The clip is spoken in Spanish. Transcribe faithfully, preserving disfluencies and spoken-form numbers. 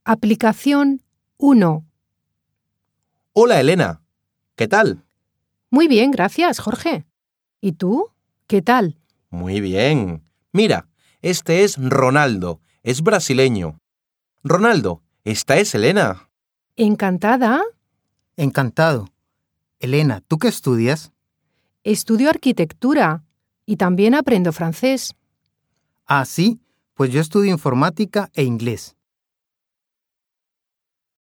Aplicación uno. Hola, Elena. ¿Qué tal? Muy bien, gracias, Jorge. ¿Y tú? ¿Qué tal? Muy bien. Mira, este es Ronaldo. Es brasileño. Ronaldo, esta es Elena. Encantada. Encantado. Elena, ¿tú qué estudias? Estudio arquitectura y también aprendo francés. Ah, sí, pues yo estudio informática e inglés.